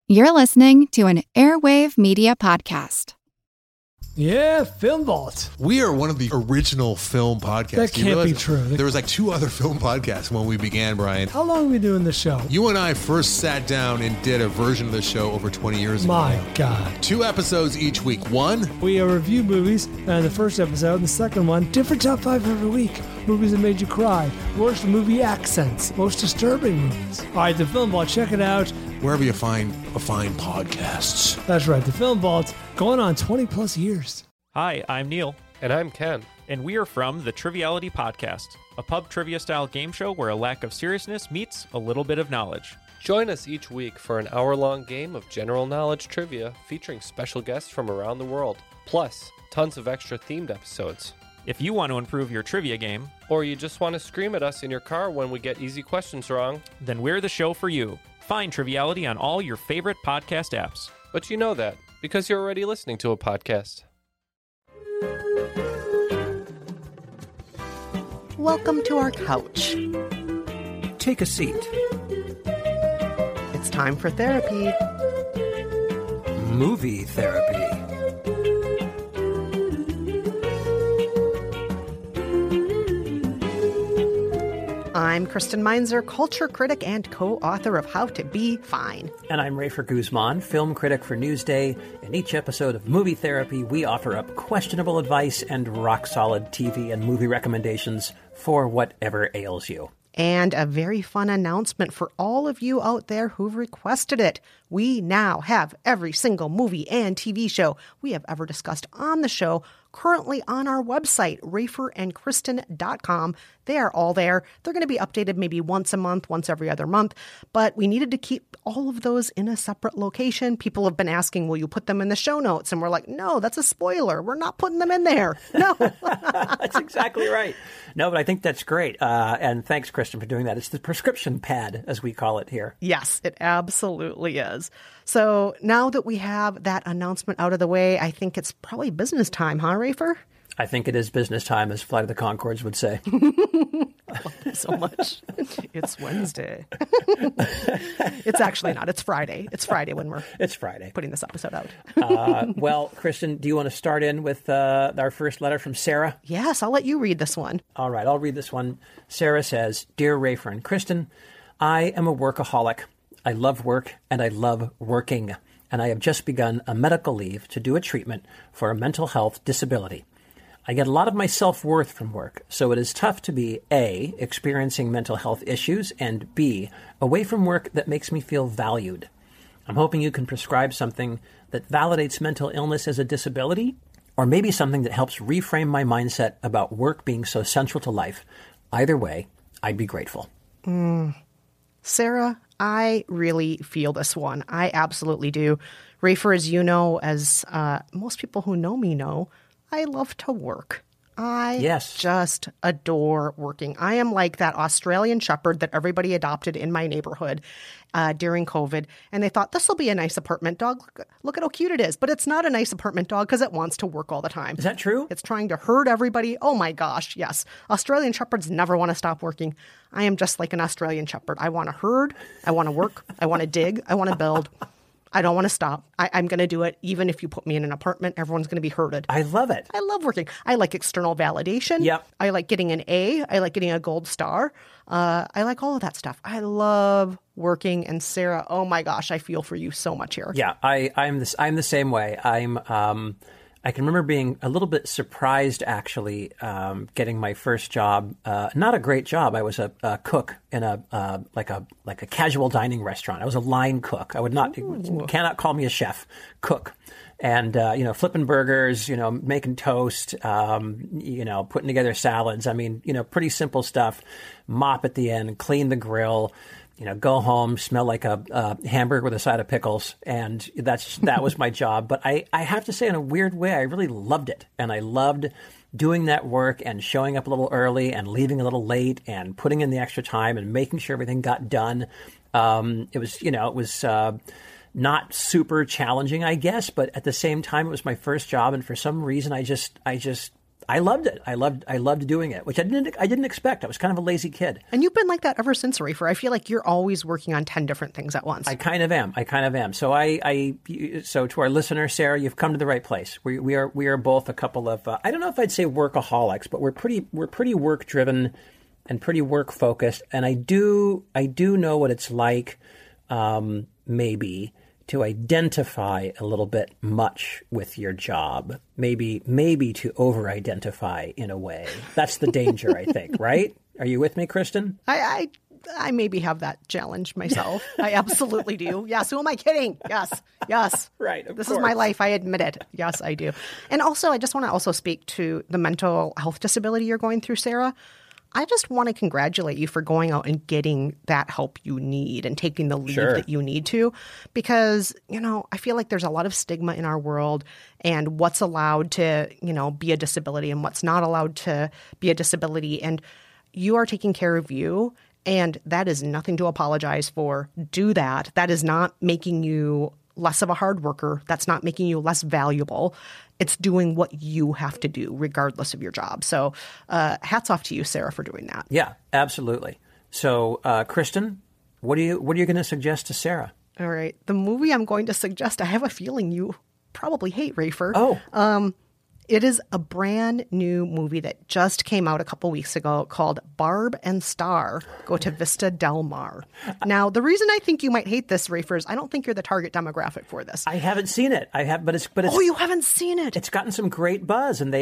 You're listening to an Airwave Media Podcast. Yeah, Film Vault. We are one of the original film podcasts. That can't be true. There was like two other film podcasts when we began, Brian. How long are we doing this show? You and I first sat down and did a version of the show over 20 years ago. My God. 2 episodes each week. One, we review movies, and the first episode, and the second one, different top 5 every week. Movies that made you cry. Worst movie accents. Most disturbing movies. All right, the Film Vault, check it out. Wherever you find podcasts. That's right, the Film Vault, going on 20 plus years. Hi, I'm Neil. And I'm Ken. And we are from the Triviality Podcast, a pub trivia-style game show where a lack of seriousness meets a little bit of knowledge. Join us each week for an hour-long game of general knowledge trivia featuring special guests from around the world, plus tons of extra themed episodes. If you want to improve your trivia game, or you just want to scream at us in your car when we get easy questions wrong, then we're the show for you. Find Triviality on all your favorite podcast apps. But you know that, because you're already listening to a podcast. Welcome to our couch. Take a seat. It's time for therapy. Movie therapy. I'm Kristen Meinzer, culture critic and co-author of How to Be Fine. And I'm Rafer Guzman, film critic for Newsday. In each episode of Movie Therapy, we offer up questionable advice and rock-solid TV and movie recommendations for whatever ails you. And a very fun announcement for all of you out there who've requested it. We now have every single movie and TV show we have ever discussed on the show currently on our website, raferandkristen.com. They are all there. They're going to be updated maybe once a month, once every other month, but we needed to keep all of those in a separate location. People have been asking, will you put them in the show notes? And we're like, no, that's a spoiler. We're not putting them in there. No. That's exactly right. No, but I think that's great. And thanks, Kristen, for doing that. It's the prescription pad, as we call it here. Yes, it absolutely is. So now that we have that announcement out of the way, I think it's probably business time, huh, Rafer? I think it is business time, as Flight of the Conchords would say. I love that so much. It's Wednesday. It's actually not. It's Friday. It's Friday when we're putting this episode out. Well, Kristen, do you want to start in with our first letter from Sarah? Yes, I'll let you read this one. All right, I'll read this one. Sarah says, Dear Rafer and Kristen, I am a workaholic. I love work and I love working. And I have just begun a medical leave to do a treatment for a mental health disability. I get a lot of my self-worth from work, so it is tough to be A, experiencing mental health issues, and B, away from work that makes me feel valued. I'm hoping you can prescribe something that validates mental illness as a disability, or maybe something that helps reframe my mindset about work being so central to life. Either way, I'd be grateful. Sarah, I really feel this one. I absolutely do. Rafer, as you know, as most people who know me know, I love to work. I just adore working. I am like that Australian shepherd that everybody adopted in my neighborhood during COVID. And they thought, this will be a nice apartment dog. Look at how cute it is. But it's not a nice apartment dog because it wants to work all the time. Is that true? It's trying to herd everybody. Oh my gosh, yes. Australian shepherds never want to stop working. I am just like an Australian shepherd. I want to herd. I want to work. I want to dig. I want to build. I don't want to stop. I'm going to do it. Even if you put me in an apartment, everyone's going to be herded. I love it. I love working. I like external validation. Yep. I like getting an A. I like getting a gold star. I like all of that stuff. I love working. And Sarah, oh my gosh, I feel for you so much here. Yeah, I'm the same way. I can remember being a little bit surprised, actually, getting my first job. Not a great job. I was a cook in a casual dining restaurant. I was a line cook. I would not, cannot call me a chef. Cook, and flipping burgers, making toast, putting together salads. I mean, pretty simple stuff. Mop at the end, clean the grill. Go home, smell like a hamburger with a side of pickles, and that was my job. But I have to say, in a weird way, I really loved it, and I loved doing that work and showing up a little early and leaving a little late and putting in the extra time and making sure everything got done. It was not super challenging, I guess, but at the same time, it was my first job, and for some reason, I just I loved it. I loved doing it, which I didn't expect. I was kind of a lazy kid. And you've been like that ever since, Rafer. I feel like you're always working on 10 different things at once. I kind of am. So so to our listener, Sarah, you've come to the right place. We are both a couple of I don't know if I'd say workaholics, but we're pretty work driven and pretty work focused. And I do know what it's like, maybe, to identify a little bit much with your job, maybe to over-identify in a way. That's the danger, I think, right? Are you with me, Kristen? I maybe have that challenge myself. I absolutely do. Yes. Who am I kidding? Yes. Right. This is my life. I admit it. Yes, I do. And also, I just want to also speak to the mental health disability you're going through, Sarah. I just want to congratulate you for going out and getting that help you need and taking the leave that you need to, because, I feel like there's a lot of stigma in our world and what's allowed to, be a disability and what's not allowed to be a disability. And you are taking care of you, and that is nothing to apologize for. Do that. That is not making you less of a hard worker. That's not making you less valuable. It's doing what you have to do regardless of your job. So hats off to you, Sarah, for doing that. Yeah, absolutely. So, Kristen, what are you going to suggest to Sarah? All right. The movie I'm going to suggest, I have a feeling you probably hate, Rafer. Oh. It is a brand new movie that just came out a couple weeks ago called Barb and Star Go to Vista Del Mar. Now, the reason I think you might hate this, Rafer, is I don't think you're the target demographic for this. I haven't seen it. But it's. Oh, you haven't seen it? It's gotten some great buzz, and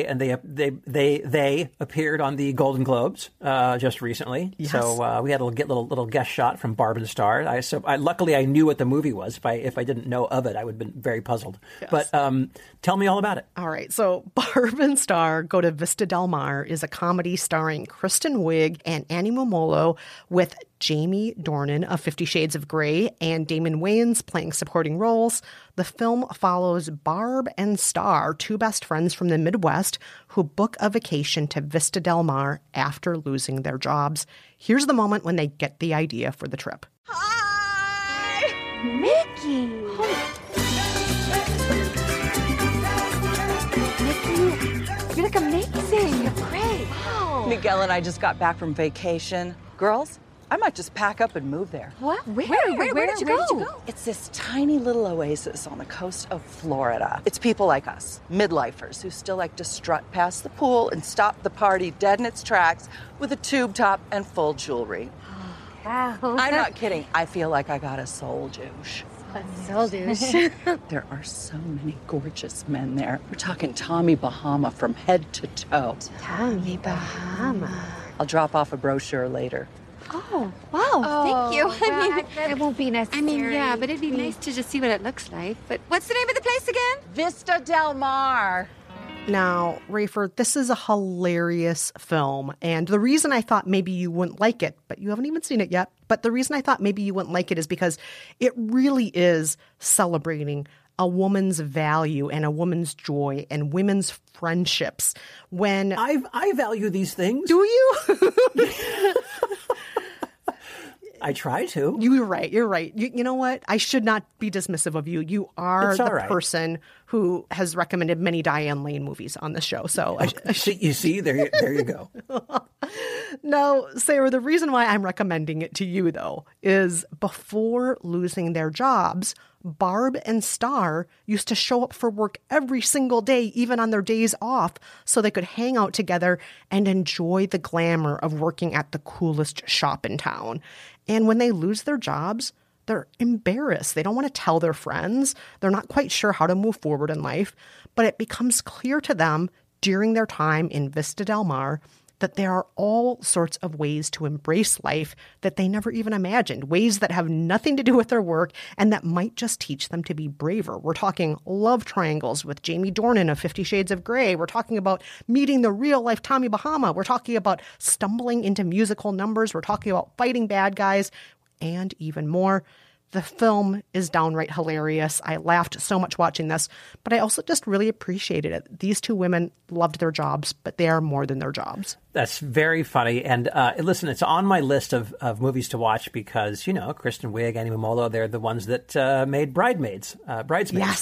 they appeared on the Golden Globes just recently. Yes. So we had a little guest shot from Barb and Star. Luckily I knew what the movie was. If I didn't know of it, I would have been very puzzled. Yes. But tell me all about it. All right. So Barb and Star Go to Vista Del Mar is a comedy starring Kristen Wiig and Annie Momolo, with Jamie Dornan of 50 Shades of Grey and Damon Wayans playing supporting roles. The film follows Barb and Star, two best friends from the Midwest who book a vacation to Vista Del Mar after losing their jobs. Here's the moment when they get the idea for the trip. Hi! Mickey! You look amazing. You're great. Wow. Miguel and I just got back from vacation. Girls, I might just pack up and move there. What? Where did you go? It's this tiny little oasis on the coast of Florida. It's people like us, midlifers, who still like to strut past the pool and stop the party dead in its tracks with a tube top and full jewelry. Wow. I'm not kidding. I feel like I got a soul douche. Soul douche. There are so many gorgeous men there. We're talking Tommy Bahama from head to toe. Tommy Bahama. I'll drop off a brochure later. Oh, wow. Thank you. Well, I mean, it won't be necessary. I mean, yeah, but it'd be nice to just see what it looks like. But what's the name of the place again? Vista Del Mar. Now, Rafer, this is a hilarious film, and the reason I thought maybe you wouldn't like it, but you haven't even seen it yet, but the reason I thought maybe you wouldn't like it is because it really is celebrating a woman's value and a woman's joy and women's friendships. When I value these things. Do you? I try to. You're right. You know what? I should not be dismissive of you. You are the person who has recommended many Diane Lane movies on the show. So you see, there you go. No, Sarah, the reason why I'm recommending it to you, though, is before losing their jobs, Barb and Star used to show up for work every single day, even on their days off, so they could hang out together and enjoy the glamour of working at the coolest shop in town. And when they lose their jobs, they're embarrassed. They don't want to tell their friends. They're not quite sure how to move forward in life. But it becomes clear to them during their time in Vista Del Mar that there are all sorts of ways to embrace life that they never even imagined, ways that have nothing to do with their work and that might just teach them to be braver. We're talking love triangles with Jamie Dornan of 50 Shades of Grey. We're talking about meeting the real-life Tommy Bahama. We're talking about stumbling into musical numbers. We're talking about fighting bad guys and even more. The film is downright hilarious. I laughed so much watching this, but I also just really appreciated it. These two women loved their jobs, but they are more than their jobs. That's very funny. And listen, it's on my list of movies to watch because, Kristen Wiig, Annie Momolo, they're the ones that made Bridesmaids. Yes.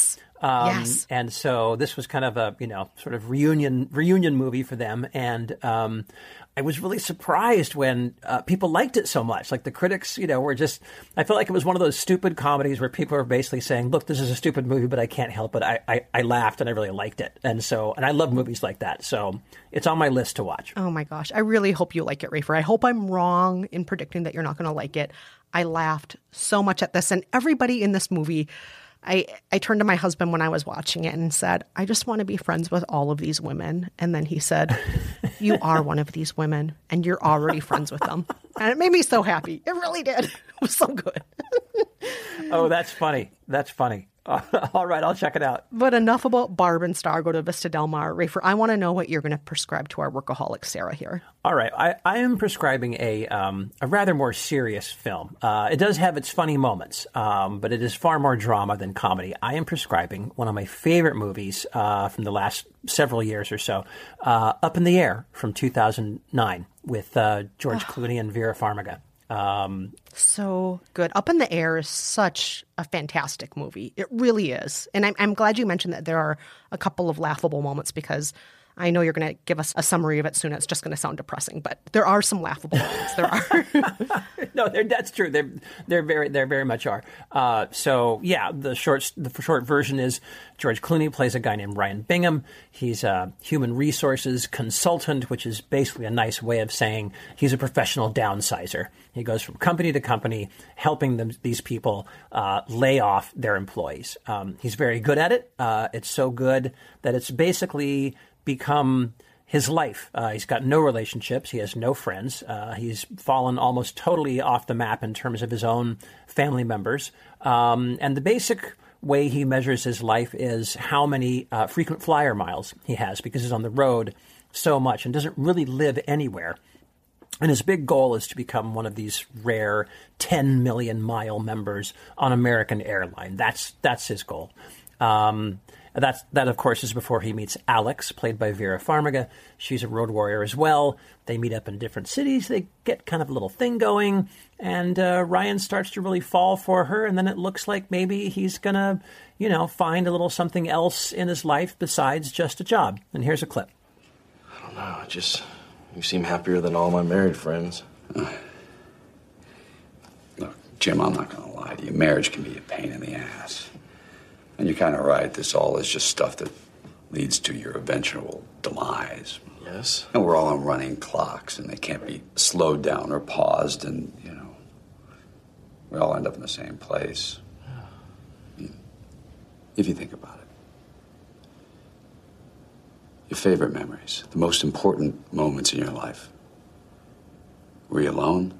Yes. And so this was kind of a, sort of reunion movie for them. And I was really surprised when people liked it so much. Like the critics, were just, I felt like it was one of those stupid comedies where people are basically saying, look, this is a stupid movie, but I can't help it. I laughed and I really liked it. And I love movies like that. So it's on my list to watch. Oh my gosh. I really hope you like it, Rafer. I hope I'm wrong in predicting that you're not going to like it. I laughed so much at this, and everybody in this movie, I turned to my husband when I was watching it and said, I just want to be friends with all of these women. And then he said, you are one of these women and you're already friends with them. And it made me so happy. It really did. It was so good. Oh, that's funny. That's funny. All right, I'll check it out. But enough about Barb and Star. Go to Vista Del Mar. Rafer, I want to know what you're going to prescribe to our workaholic Sarah here. All right, I am prescribing a rather more serious film. It does have its funny moments, but it is far more drama than comedy. I am prescribing one of my favorite movies from the last several years or so, Up in the Air from 2009 with George Clooney and Vera Farmiga. So good. Up in the Air is such a fantastic movie. It really is. And I'm glad you mentioned that there are a couple of laughable moments, because I know you're going to give us a summary of it soon. It's just going to sound depressing, but there are some laughable moments. There are. No, that's true. There very much are. So yeah, the short version is George Clooney plays a guy named Ryan Bingham. He's a human resources consultant, which is basically a nice way of saying he's a professional downsizer. He goes from company to company, helping these people lay off their employees. He's very good at it. It's so good that it's basically become his life. He's got no relationships. He has no friends. He's fallen almost totally off the map in terms of his own family members. And the basic way he measures his life is how many frequent flyer miles he has, because he's on the road so much and doesn't really live anywhere. And his big goal is to become one of these rare 10 million mile members on American Airlines. That's his goal. That, of course, is before he meets Alex, played by Vera Farmiga. She's a road warrior as well. They meet up in different cities. They get kind of a little thing going. And Ryan starts to really fall for her. And then it looks like maybe he's going to, find a little something else in his life besides just a job. And here's a clip. I don't know. You seem happier than all my married friends. Look, Jim, I'm not going to lie to you. Marriage can be a pain in the ass. And you're kind of right. This all is just stuff that leads to your eventual demise. Yes? And we're all on running clocks, and they can't be slowed down or paused, and, we all end up in the same place. If you think about it. Your favorite memories, the most important moments in your life. Were you alone?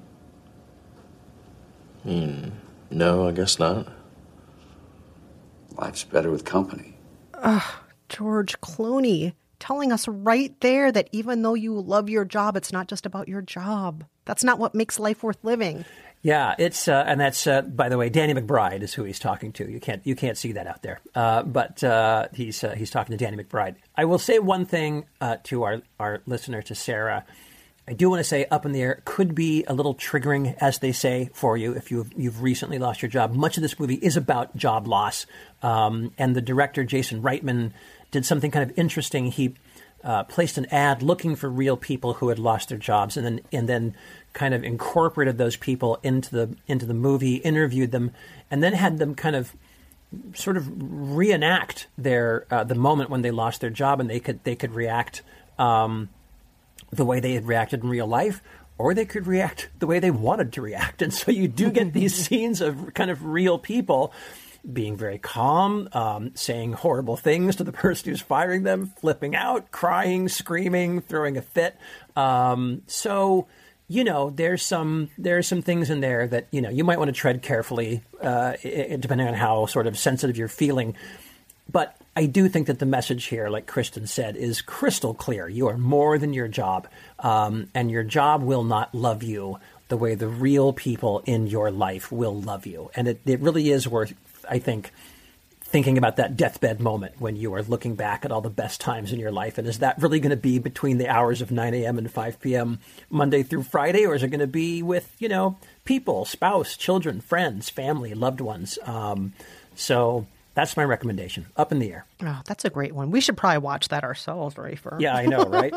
No, I guess not. Life's better with company. George Clooney telling us right there that even though you love your job, it's not just about your job. That's not what makes life worth living. Yeah, it's and that's by the way, Danny McBride is who he's talking to. You can't see that out there, but he's talking to Danny McBride. I will say one thing to our listener, to Sarah. I do want to say Up in the Air could be a little triggering, as they say, for you if you've recently lost your job. Much of this movie is about job loss, and the director Jason Reitman did something kind of interesting. He placed an ad looking for real people who had lost their jobs, and then kind of incorporated those people into the movie, interviewed them, and then had them kind of sort of reenact their the moment when they lost their job, and they could react the way they had reacted in real life, or they could react the way they wanted to react. And so you do get these scenes of kind of real people being very calm, saying horrible things to the person who's firing them, flipping out, crying, screaming, throwing a fit. So, there's some things in there that, you might want to tread carefully, depending on how sort of sensitive you're feeling. But I do think that the message here, like Kristen said, is crystal clear. You are more than your job, and your job will not love you the way the real people in your life will love you. And it really is worth, I think, thinking about that deathbed moment when you are looking back at all the best times in your life. And is that really going to be between the hours of 9 a.m. and 5 p.m. Monday through Friday? Or is it going to be with, people, spouse, children, friends, family, loved ones? So That's my recommendation. Up in the Air. Oh, that's a great one. We should probably watch that ourselves, Rafer. Yeah, I know, right?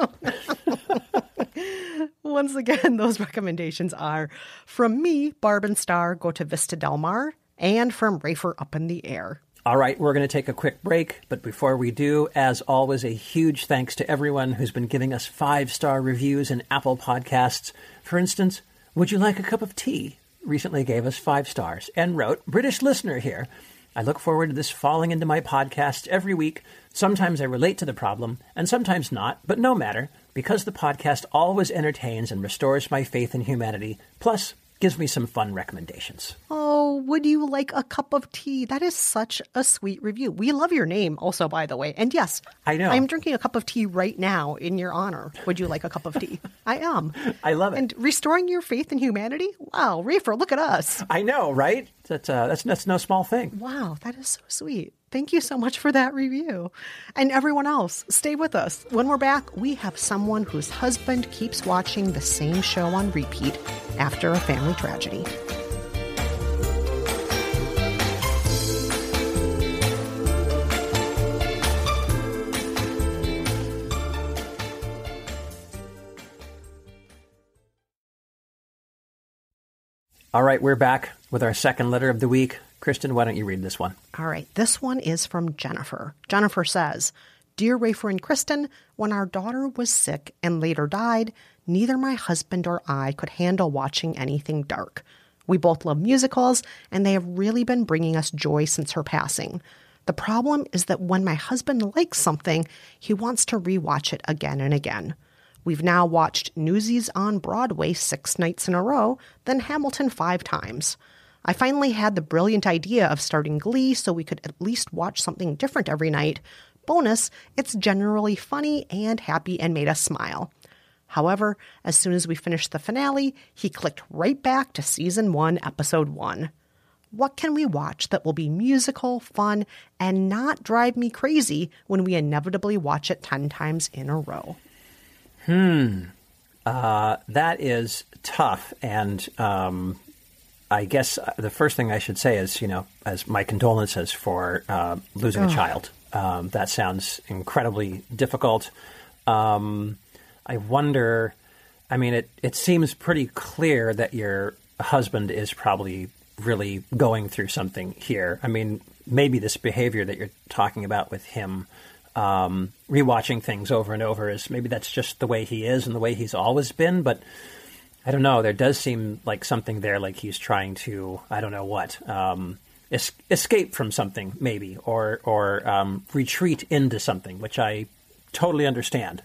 Once again, those recommendations are from me, Barb and Star, Go to Vista Del Mar, and from Rafer, Up in the Air. All right, we're going to take a quick break, but before we do, as always, a huge thanks to everyone who's been giving us 5-star reviews in Apple Podcasts. For instance, Would You Like a Cup of Tea? Recently gave us 5 stars and wrote, British listener here. I look forward to this falling into my podcast every week. Sometimes I relate to the problem, and sometimes not, but no matter, because the podcast always entertains and restores my faith in humanity, plus gives me some fun recommendations. Oh, would you like a cup of tea? That is such a sweet review. We love your name also, by the way. And yes, I know. I'm drinking a cup of tea right now in your honor. Would you like a cup of tea? I am. I love it. And restoring your faith in humanity? Wow, Rafer, look at us. I know, right? That's no small thing. Wow, that is so sweet. Thank you so much for that review. And everyone else, stay with us. When we're back, we have someone whose husband keeps watching the same show on repeat after a family tragedy. All right, we're back with our second letter of the week. Kristen, why don't you read this one? All right, this one is from Jennifer. Jennifer says, Dear Rafer and Kristen, when our daughter was sick and later died, neither my husband or I could handle watching anything dark. We both love musicals, and they have really been bringing us joy since her passing. The problem is that when my husband likes something, he wants to rewatch it again and again. We've now watched Newsies on Broadway 6 nights in a row, then Hamilton 5 times. I finally had the brilliant idea of starting Glee so we could at least watch something different every night. Bonus, it's generally funny and happy and made us smile. However, as soon as we finished the finale, he clicked right back to Season 1, Episode 1. What can we watch that will be musical, fun, and not drive me crazy when we inevitably watch it 10 times in a row? That is tough, and I guess the first thing I should say is, as my condolences for losing a child. That sounds incredibly difficult. I wonder, it seems pretty clear that your husband is probably really going through something here. Maybe this behavior that you're talking about with him, rewatching things over and over, is maybe that's just the way he is and the way he's always been, but I don't know. There does seem like something there, like he's trying to, I don't know what, escape from something maybe, or retreat into something, which I totally understand.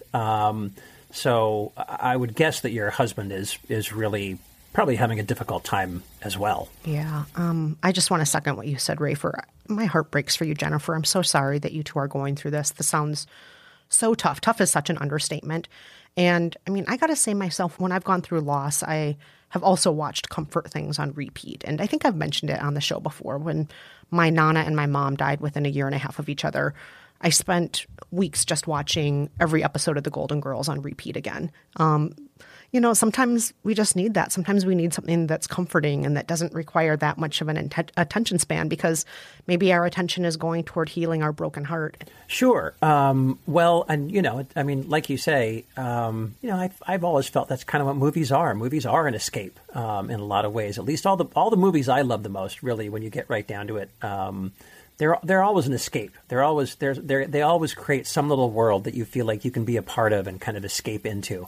So I would guess that your husband is really probably having a difficult time as well. Yeah. I just want to second what you said, Rafer. My heart breaks for you, Jennifer. I'm so sorry that you two are going through this. This sounds so tough. Tough is such an understatement. And I got to say myself, when I've gone through loss, I have also watched comfort things on repeat. And I think I've mentioned it on the show before. When my Nana and my mom died within a year and a half of each other, I spent weeks just watching every episode of The Golden Girls on repeat again. Sometimes we just need that. Sometimes we need something that's comforting and that doesn't require that much of an attention span, because maybe our attention is going toward healing our broken heart. Sure. Well, and, like you say, I've always felt that's kind of what movies are. Movies are an escape in a lot of ways. At least all the movies I love the most, really, when you get right down to it, they're always an escape. They always create some little world that you feel like you can be a part of and kind of escape into.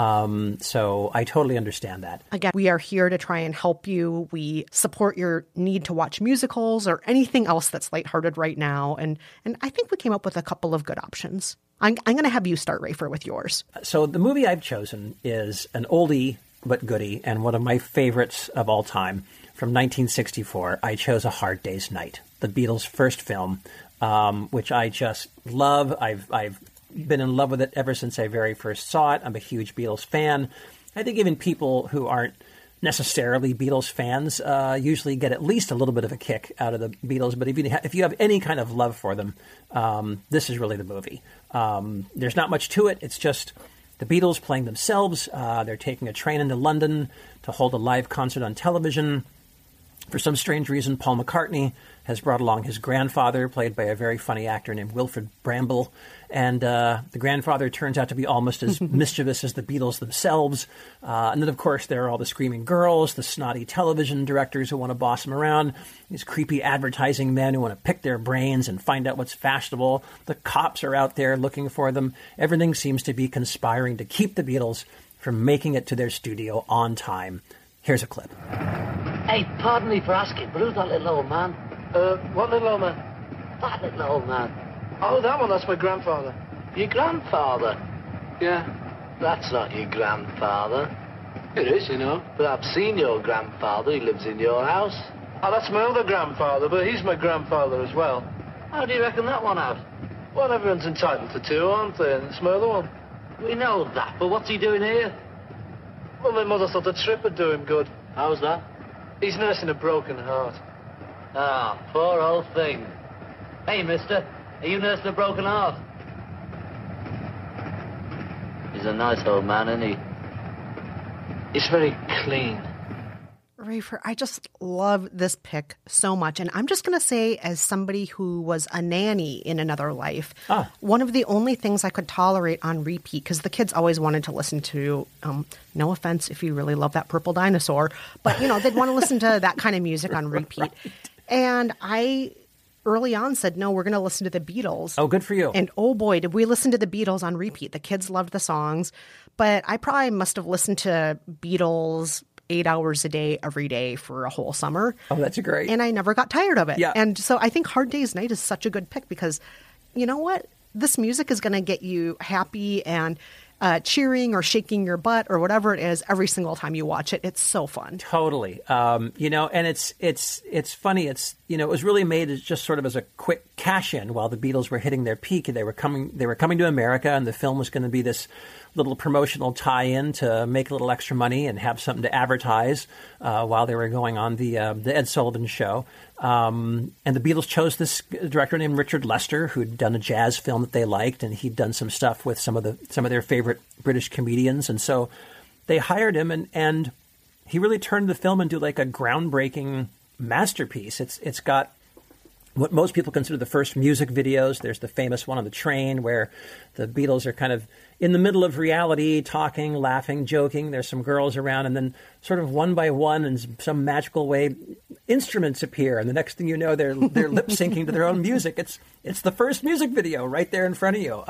So I totally understand that. Again, we are here to try and help you. We support your need to watch musicals or anything else that's lighthearted right now. And I think we came up with a couple of good options. I'm going to have you start, Rafer, with yours. So the movie I've chosen is an oldie but goodie and one of my favorites of all time. From 1964, I chose A Hard Day's Night, the Beatles' first film, which I just love. I've been in love with it ever since I very first saw it. I'm a huge Beatles fan. I think even people who aren't necessarily Beatles fans usually get at least a little bit of a kick out of the Beatles. But if you have any kind of love for them, this is really the movie. There's not much to it. It's just the Beatles playing themselves. They're taking a train into London to hold a live concert on television. For some strange reason, Paul McCartney has brought along his grandfather, played by a very funny actor named Wilfred Bramble. And the grandfather turns out to be almost as mischievous as the Beatles themselves. And then, of course, there are all the screaming girls, the snotty television directors who want to boss them around, these creepy advertising men who want to pick their brains and find out what's fashionable. The cops are out there looking for them. Everything seems to be conspiring to keep the Beatles from making it to their studio on time. Here's a clip. Hey, pardon me for asking, but who's that little old man? What little old man? That little old man. Oh, that one, that's my grandfather. Your grandfather? Yeah. That's not your grandfather. It is, you know. But I've seen your grandfather. He lives in your house. Oh, that's my other grandfather, but he's my grandfather as well. How do you reckon that one out? Well, everyone's entitled to two, aren't they? And it's my other one. We know that, but what's he doing here? Well, my mother thought the trip would do him good. How's that? He's nursing a broken heart. Ah, poor old thing. Hey, mister, are you nursing a broken heart? He's a nice old man, isn't he? He's very clean. Rafer, I just love this pick so much. And I'm just going to say, as somebody who was a nanny in another life, one of the only things I could tolerate on repeat, because the kids always wanted to listen to, no offense if you really love that Purple Dinosaur, but, they'd want to listen to that kind of music on repeat. Right. And I early on said, no, we're going to listen to the Beatles. Oh, good for you. And oh boy, did we listen to the Beatles on repeat. The kids loved the songs, but I probably must have listened to Beatles 8 hours a day, every day for a whole summer. Oh, that's great. And I never got tired of it. Yeah. And so I think Hard Day's Night is such a good pick because, you know what? This music is going to get you happy and cheering or shaking your butt or whatever it is every single time you watch it. It's so fun. Totally. And it's funny. It was really made as just sort of as a quick cash in while the Beatles were hitting their peak. They were coming to America, and the film was going to be this little promotional tie-in to make a little extra money and have something to advertise while they were going on the Ed Sullivan Show. And the Beatles chose this director named Richard Lester, who'd done a jazz film that they liked, and he'd done some stuff with some of their favorite British comedians. And so they hired him, and he really turned the film into like a groundbreaking masterpiece. It's got what most people consider the first music videos. There's the famous one on the train where the Beatles are kind of in the middle of reality, talking, laughing, joking. There's some girls around, and then sort of one by one, in some magical way, instruments appear, and the next thing you know, they're lip syncing to their own music. It's the first music video right there in front of you.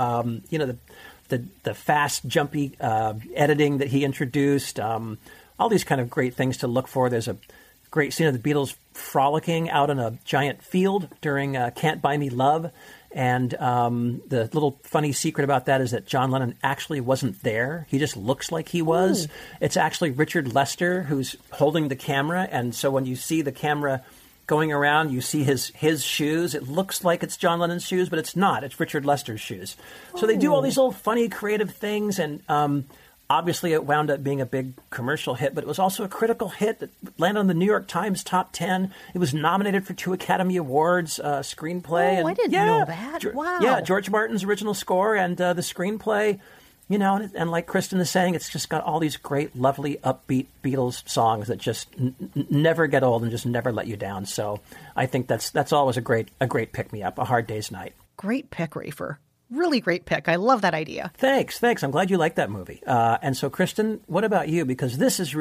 The fast, jumpy editing that he introduced. All these kind of great things to look for. There's a great scene of the Beatles frolicking out in a giant field during Can't Buy Me Love. And the little funny secret about that is that John Lennon actually wasn't there. He just looks like he was. Ooh. It's actually Richard Lester who's holding the camera. And so when you see the camera going around, you see his shoes. It looks like it's John Lennon's shoes, but it's not. It's Richard Lester's shoes. So they do all these little funny, creative things. And obviously, it wound up being a big commercial hit, but it was also a critical hit that landed on the New York Times top 10. It was nominated for 2 Academy Awards, screenplay. Oh, I didn't know that. Wow. Yeah, George Martin's original score and the screenplay. And like Kristen is saying, it's just got all these great, lovely, upbeat Beatles songs that just never get old and just never let you down. So I think that's always a great pick-me-up, A Hard Day's Night. Great pick, Rafer. Really great pick. I love that idea. Thanks. I'm glad you like that movie. And so, Kristen, what about you? Because this is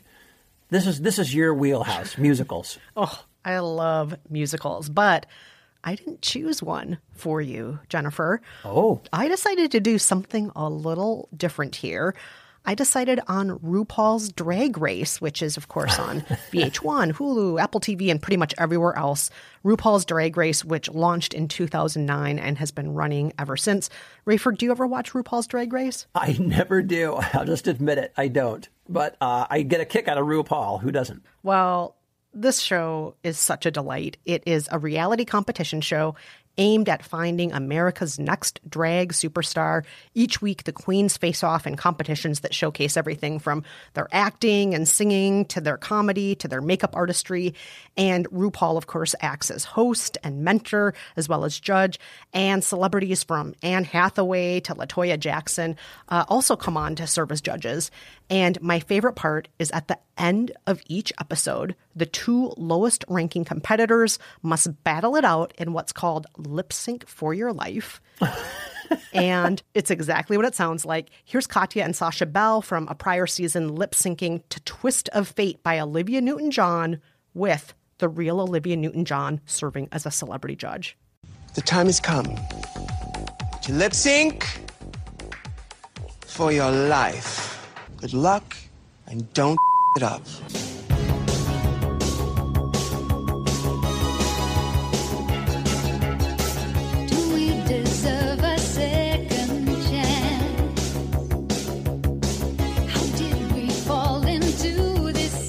your wheelhouse, musicals. Oh, I love musicals, but I didn't choose one for you, Jennifer. Oh. I decided to do something a little different here. I decided on RuPaul's Drag Race, which is, of course, on VH1, Hulu, Apple TV, and pretty much everywhere else. RuPaul's Drag Race, which launched in 2009 and has been running ever since. Rafer, do you ever watch RuPaul's Drag Race? I never do. I'll just admit it. I don't. But I get a kick out of RuPaul. Who doesn't? Well, this show is such a delight. It is a reality competition show, aimed at finding America's next drag superstar. Each week, the queens face off in competitions that showcase everything from their acting and singing to their comedy to their makeup artistry. And RuPaul, of course, acts as host and mentor as well as judge. And celebrities from Anne Hathaway to LaToya Jackson also come on to serve as judges. And my favorite part is at the end of each episode, the two lowest ranking competitors must battle it out in what's called lip sync for your life. And it's exactly what it sounds like. Here's Katya and Sasha Bell from a prior season lip syncing to Twist of Fate by Olivia Newton-John with the real Olivia Newton-John serving as a celebrity judge. The time has come to lip sync for your life. Good luck and don't it up. Do we deserve a second chance? How did we fall into this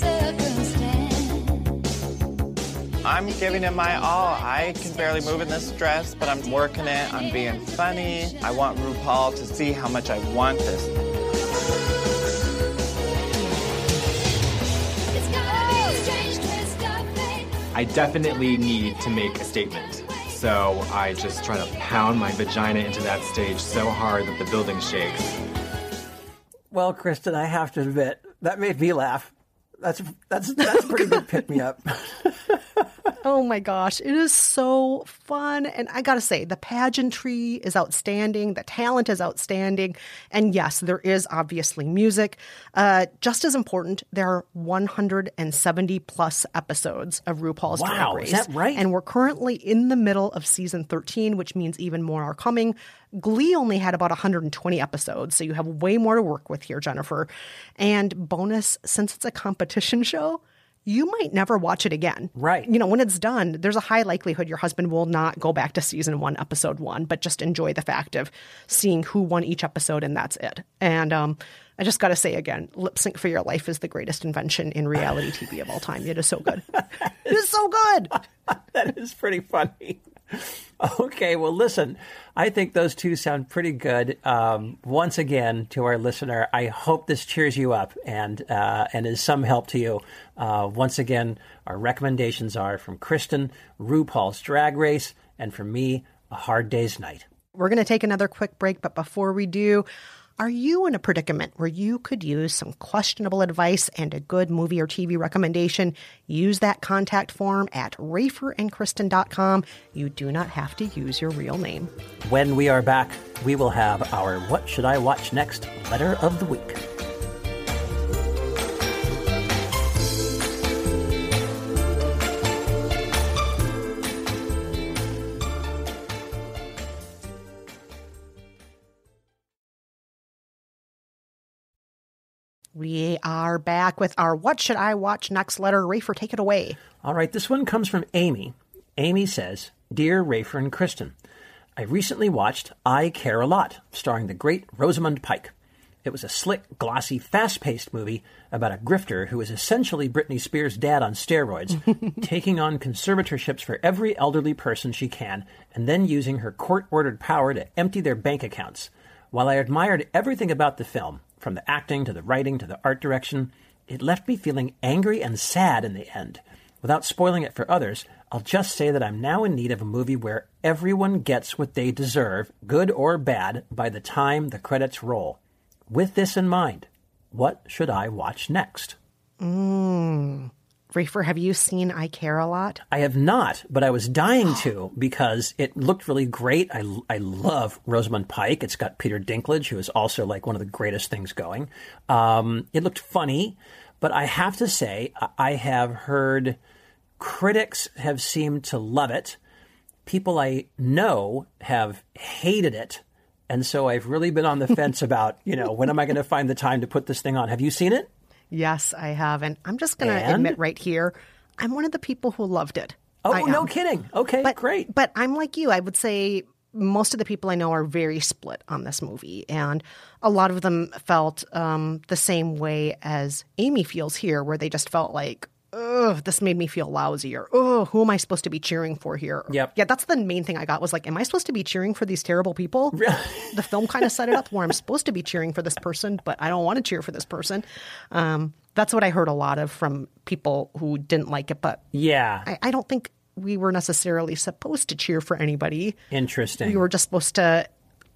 circumstance? I'm giving it my all. I can barely move in this dress, but I'm working it. I'm being funny. I want RuPaul to see how much I want this. I definitely need to make a statement. So I just try to pound my vagina into that stage so hard that the building shakes. Well, Kristen, I have to admit, that made me laugh. That's pretty good pick-me-up. Oh my gosh, it is so fun. And I gotta say, the pageantry is outstanding. The talent is outstanding. And yes, there is obviously music. Just as important, there are 170 plus episodes of RuPaul's Drag Race. Is that right? And we're currently in the middle of season 13, which means even more are coming. Glee only had about 120 episodes, so you have way more to work with here, Jennifer. And bonus, since it's a competition show, you might never watch it again. Right. You know, when it's done, there's a high likelihood your husband will not go back to season 1, episode 1, but just enjoy the fact of seeing who won each episode, and that's it. And I just got to say again, Lip Sync for Your Life is the greatest invention in reality TV of all time. It is so good. It is so good. That is pretty funny. Okay, well, listen, I think those two sound pretty good. Once again, to our listener, I hope this cheers you up and is some help to you. Once again, our recommendations are from Kristen, RuPaul's Drag Race, and from me, A Hard Day's Night. We're going to take another quick break, but before we do, are you in a predicament where you could use some questionable advice and a good movie or TV recommendation? Use that contact form at raferandkristen.com. You do not have to use your real name. When we are back, we will have our What Should I Watch Next letter of the week. We are back with our What Should I Watch Next letter. Rafer, take it away. All right, this one comes from Amy. Amy says, Dear Rafer and Kristen, I recently watched I Care a Lot, starring the great Rosamund Pike. It was a slick, glossy, fast-paced movie about a grifter who is essentially Britney Spears' dad on steroids, taking on conservatorships for every elderly person she can, and then using her court-ordered power to empty their bank accounts. While I admired everything about the film, from the acting to the writing to the art direction, it left me feeling angry and sad in the end. Without spoiling it for others, I'll just say that I'm now in need of a movie where everyone gets what they deserve, good or bad, by the time the credits roll. With this in mind, what should I watch next? Rafer, have you seen I Care a Lot? I have not, but I was dying to because it looked really great. I love Rosamund Pike. It's got Peter Dinklage, who is also like one of the greatest things going. It looked funny, but I have to say I have heard critics have seemed to love it. People I know have hated it. And so I've really been on the fence about, when am I going to find the time to put this thing on? Have you seen it? Yes, I have. And I'm just going to admit right here, I'm one of the people who loved it. Oh, no kidding. Okay, great. But I'm like you. I would say most of the people I know are very split on this movie. And a lot of them felt the same way as Amy feels here, where they just felt like ugh, this made me feel lousy, or, oh, who am I supposed to be cheering for here? Yep. Yeah, that's the main thing I got was like, am I supposed to be cheering for these terrible people? The film kind of set it up where I'm supposed to be cheering for this person, but I don't want to cheer for this person. That's what I heard a lot of from people who didn't like it, but yeah, I don't think we were necessarily supposed to cheer for anybody. Interesting. We were just supposed to,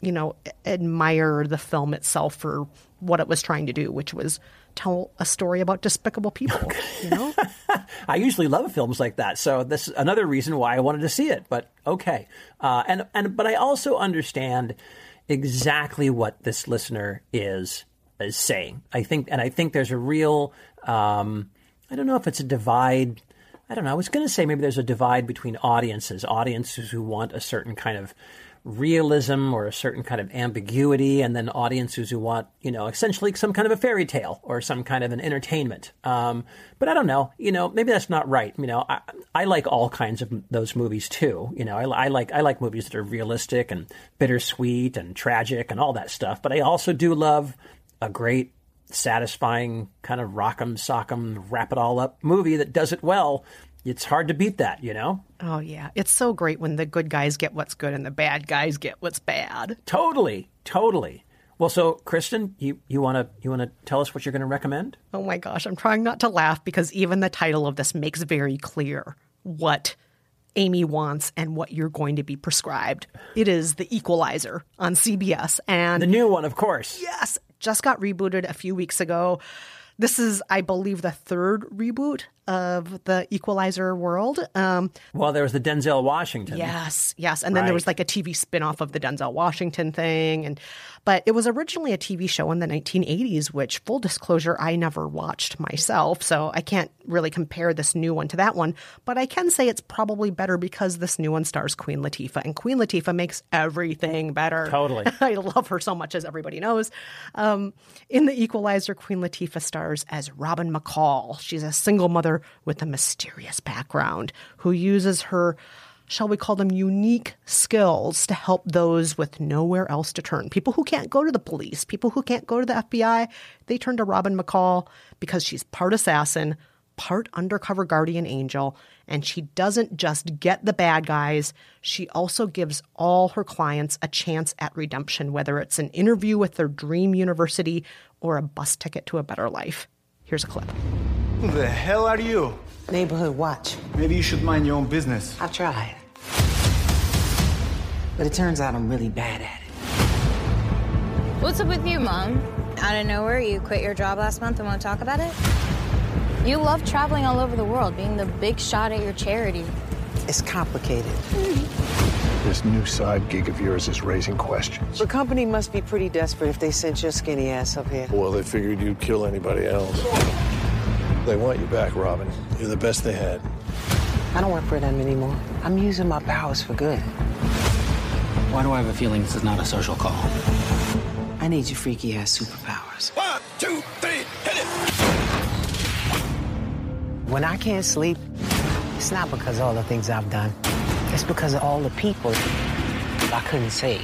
admire the film itself for what it was trying to do, which was tell a story about despicable people, I usually love films like that, so this is another reason why I wanted to see it, but okay. But I also understand exactly what this listener is saying. I think there's a real, I don't know if it's a divide. I don't know. I was going to say maybe there's a divide between audiences who want a certain kind of realism or a certain kind of ambiguity, and then audiences who want, essentially some kind of a fairy tale or some kind of an entertainment. But I don't know, maybe that's not right. I like all kinds of those movies too. I like movies that are realistic and bittersweet and tragic and all that stuff. But I also do love a great, satisfying kind of rock'em sock'em, wrap it all up movie that does it well. It's hard to beat that, Oh, yeah. It's so great when the good guys get what's good and the bad guys get what's bad. Totally. Well, so, Kristen, you want to tell us what you're going to recommend? Oh, my gosh. I'm trying not to laugh because even the title of this makes very clear what Amy wants and what you're going to be prescribed. It is The Equalizer on CBS. And the new one, of course. Yes. Just got rebooted a few weeks ago. This is, I believe, the third reboot of the Equalizer world. Well, there was the Denzel Washington. Yes. And then there was like a TV spinoff of the Denzel Washington thing. But it was originally a TV show in the 1980s, which, full disclosure, I never watched myself. So I can't really compare this new one to that one. But I can say it's probably better because this new one stars Queen Latifah. And Queen Latifah makes everything better. Totally. I love her so much, as everybody knows. In The Equalizer, Queen Latifah stars as Robin McCall. She's a single mother with a mysterious background who uses her, shall we call them, unique skills to help those with nowhere else to turn. People who can't go to the police, people who can't go to the FBI, they turn to Robin McCall because she's part assassin, part undercover guardian angel, and she doesn't just get the bad guys, she also gives all her clients a chance at redemption, whether it's an interview with their dream university or a bus ticket to a better life. Here's a clip. Who the hell are you? Neighborhood watch. Maybe you should mind your own business. I tried. But it turns out I'm really bad at it. What's up with you, Mom? Out of nowhere, you quit your job last month and won't talk about it? You love traveling all over the world, being the big shot at your charity. It's complicated. This new side gig of yours is raising questions. The company must be pretty desperate if they sent your skinny ass up here. Well, they figured you'd kill anybody else. They want you back, Robin. You're the best they had. I don't work for them anymore. I'm using my powers for good. Why do I have a feeling this is not a social call? I need your freaky ass superpowers. 1, 2, 3, hit it! When I can't sleep, it's not because of all the things I've done. It's because of all the people I couldn't save.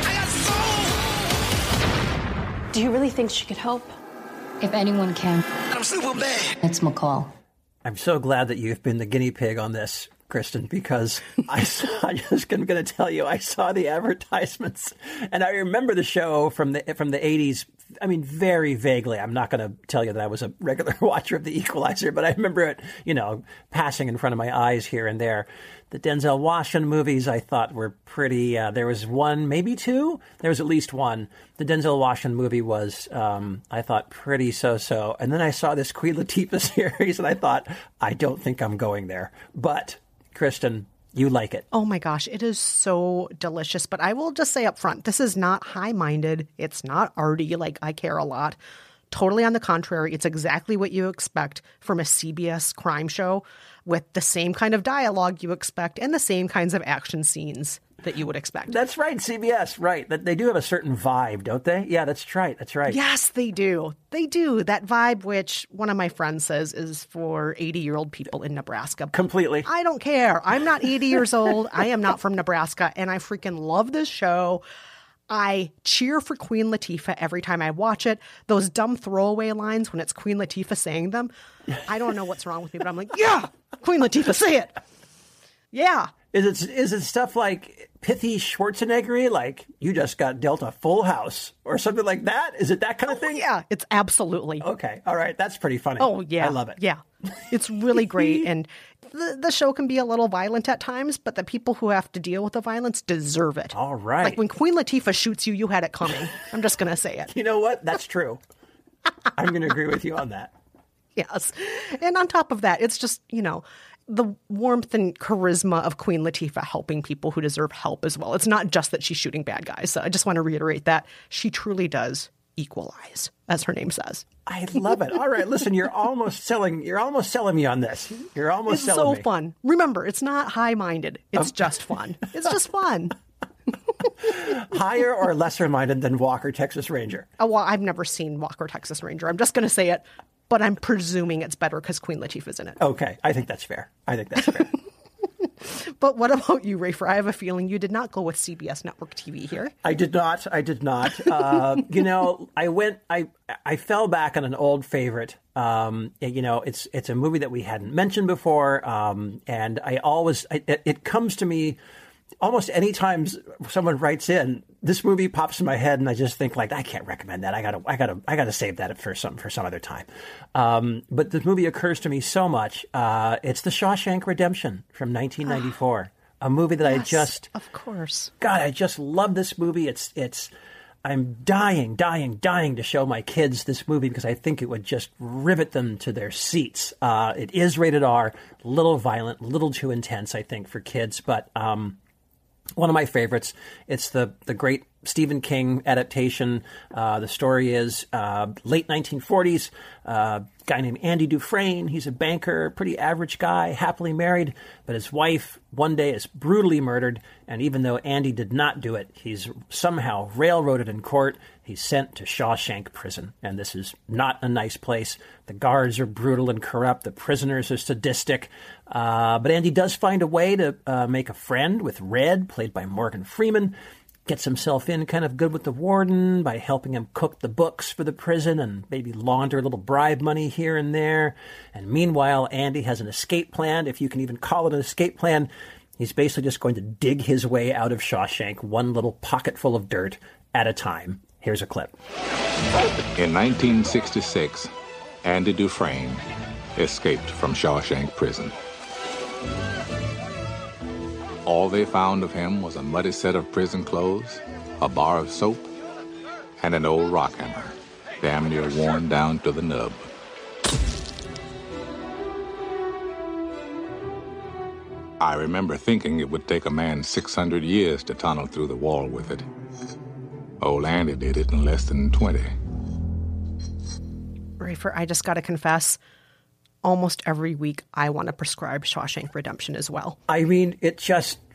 Do you really think she could help? If anyone can, I'm super bad. it's McCall. I'm so glad that you've been the guinea pig on this, Kristen, because I'm just going to tell you, I saw the advertisements and I remember the show from the 80s. I mean, very vaguely. I'm not going to tell you that I was a regular watcher of The Equalizer, but I remember it, passing in front of my eyes here and there. The Denzel Washington movies I thought were pretty, there was one, maybe two. There was at least one. The Denzel Washington movie was, I thought, pretty so-so. And then I saw this Queen Latifah series and I thought, I don't think I'm going there. But, Kristen, you like it. Oh my gosh, it is so delicious. But I will just say up front, this is not high-minded. It's not arty like I Care a Lot. Totally on the contrary, it's exactly what you expect from a CBS crime show with the same kind of dialogue you expect and the same kinds of action scenes that you would expect. That's right, CBS, right. They do have a certain vibe, don't they? Yeah, that's right. Yes, they do. They do. That vibe, which one of my friends says is for 80-year-old people in Nebraska. Completely. I don't care. I'm not 80 years old. I am not from Nebraska, and I freaking love this show. I cheer for Queen Latifah every time I watch it. Those dumb throwaway lines when it's Queen Latifah saying them, I don't know what's wrong with me, but I'm like, yeah, Queen Latifah, say it. Yeah. Is it stuff like pithy Schwarzenegger, like you just got dealt a full house or something like that? Is it that kind of thing? Yeah, it's absolutely. Okay. All right. That's pretty funny. Oh, yeah. I love it. Yeah. It's really great. And the show can be a little violent at times, but the people who have to deal with the violence deserve it. All right. Like when Queen Latifah shoots you, you had it coming. I'm just going to say it. You know what? That's true. I'm going to agree with you on that. Yes. And on top of that, it's just, the warmth and charisma of Queen Latifah helping people who deserve help as well. It's not just that she's shooting bad guys. So I just want to reiterate that she truly does equalize, as her name says. I love it. All right, listen, you're almost selling me on this. You're almost it's selling me. It's so fun. Remember, it's not high-minded. It's just fun. It's just fun. Higher or lesser minded than Walker, Texas Ranger? Oh, well, I've never seen Walker, Texas Ranger. I'm just going to say it, but I'm presuming it's better because Queen Latifah's in it. Okay, I think that's fair. But what about you, Rafer? I have a feeling you did not go with CBS Network TV here. I did not. I fell back on an old favorite. It's a movie that we hadn't mentioned before. And it comes to me almost any time someone writes in, this movie pops in my head, and I just think like, I can't recommend that. I gotta save that for some other time. But the movie occurs to me so much. It's The Shawshank Redemption from 1994, a movie that of course. God, I just love this movie. I'm dying to show my kids this movie because I think it would just rivet them to their seats. It is rated R, a little violent, a little too intense, I think, for kids, but one of my favorites. It's the great Stephen King adaptation. The story is late 1940s, guy named Andy Dufresne. He's a banker, pretty average guy, happily married, but his wife one day is brutally murdered, and even though Andy did not do it, he's somehow railroaded in court. He's sent to Shawshank Prison, and this is not a nice place. The guards are brutal and corrupt. The prisoners are sadistic. But Andy does find a way to make a friend with Red, played by Morgan Freeman. Gets himself in kind of good with the warden by helping him cook the books for the prison and maybe launder a little bribe money here and there. And meanwhile, Andy has an escape plan, if you can even call it an escape plan. He's basically just going to dig his way out of Shawshank, one little pocketful of dirt at a time. Here's a clip. In 1966, Andy Dufresne escaped from Shawshank Prison. All they found of him was a muddy set of prison clothes, a bar of soap, and an old rock hammer, damn near worn down to the nub. I remember thinking it would take a man 600 years to tunnel through the wall with it. Old Andy did it in less than 20. Rafer, I just got to confess, almost every week I want to prescribe Shawshank Redemption as well. I mean, it's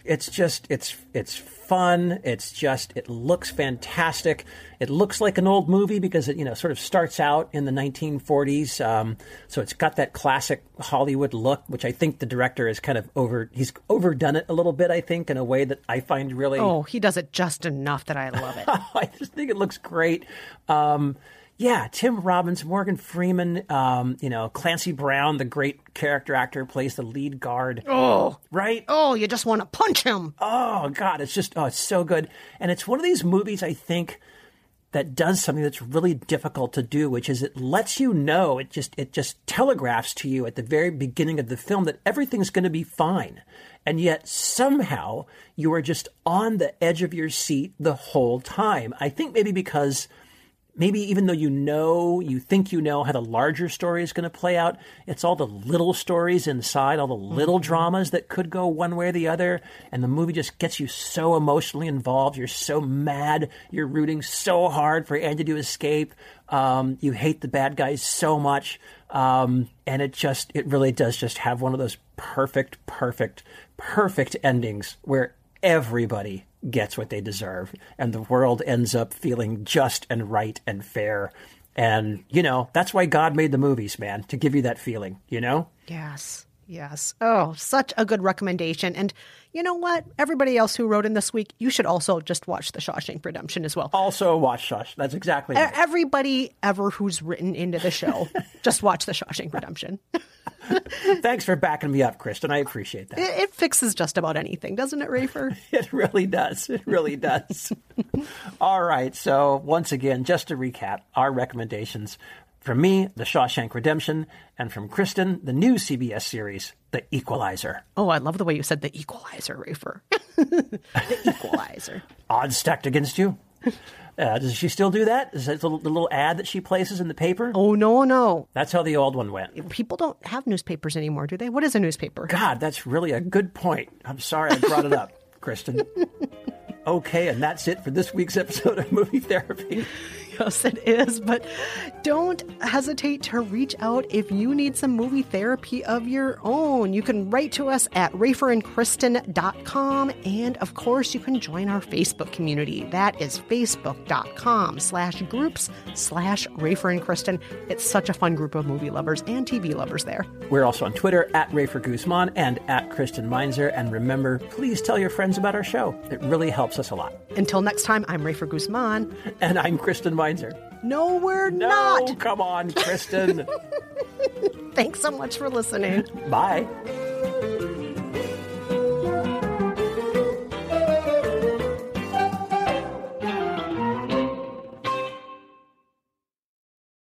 fun. It looks fantastic. It looks like an old movie because it, sort of starts out in the 1940s. So it's got that classic Hollywood look, which I think the director is he's overdone it a little bit, I think, in a way that I find really... Oh, he does it just enough that I love it. I just think it looks great. Yeah, Tim Robbins, Morgan Freeman, Clancy Brown, the great character actor, plays the lead guard. Oh, right? Oh, you just want to punch him. Oh, God, it's so good. And it's one of these movies, I think, that does something that's really difficult to do, which is it lets you know, it just telegraphs to you at the very beginning of the film that everything's going to be fine. And yet somehow you are just on the edge of your seat the whole time. I think maybe because... Maybe even though you think you know how the larger story is going to play out, it's all the little stories inside, all the little dramas that could go one way or the other. And the movie just gets you so emotionally involved. You're so mad. You're rooting so hard for Andy to escape. You hate the bad guys so much. And it really does just have one of those perfect endings where everybody gets what they deserve, and the world ends up feeling just and right and fair. And, that's why God made the movies, man, to give you that feeling, Yes. Yes. Oh, such a good recommendation. And you know what? Everybody else who wrote in this week, you should also just watch The Shawshank Redemption as well. Also watch Shawshank. That's exactly right. Everybody ever who's written into the show, just watch The Shawshank Redemption. Thanks for backing me up, Kristen. I appreciate that. It fixes just about anything, doesn't it, Rafer? It really does. It really does. All right. So once again, just to recap, our recommendations. From me, The Shawshank Redemption, and from Kristen, the new CBS series, The Equalizer. Oh, I love the way you said The Equalizer, Rafer. The Equalizer. Odds stacked against you. Does she still do that? Is that the little ad that she places in the paper? Oh, no. That's how the old one went. People don't have newspapers anymore, do they? What is a newspaper? God, that's really a good point. I'm sorry I brought it up, Kristen. Okay, and that's it for this week's episode of Movie Therapy. Yes, it is. But don't hesitate to reach out if you need some movie therapy of your own. You can write to us at raferandkristen.com. And of course, you can join our Facebook community. That is facebook.com/groups/RaferandKristen. It's such a fun group of movie lovers and TV lovers there. We're also on Twitter at Rafer Guzman and at Kristen Meinzer. And remember, please tell your friends about our show. It really helps us a lot. Until next time, I'm Rafer Guzman. And I'm Kristen Meinzer. No, we're not. No, come on, Kristen. Thanks so much for listening. Bye.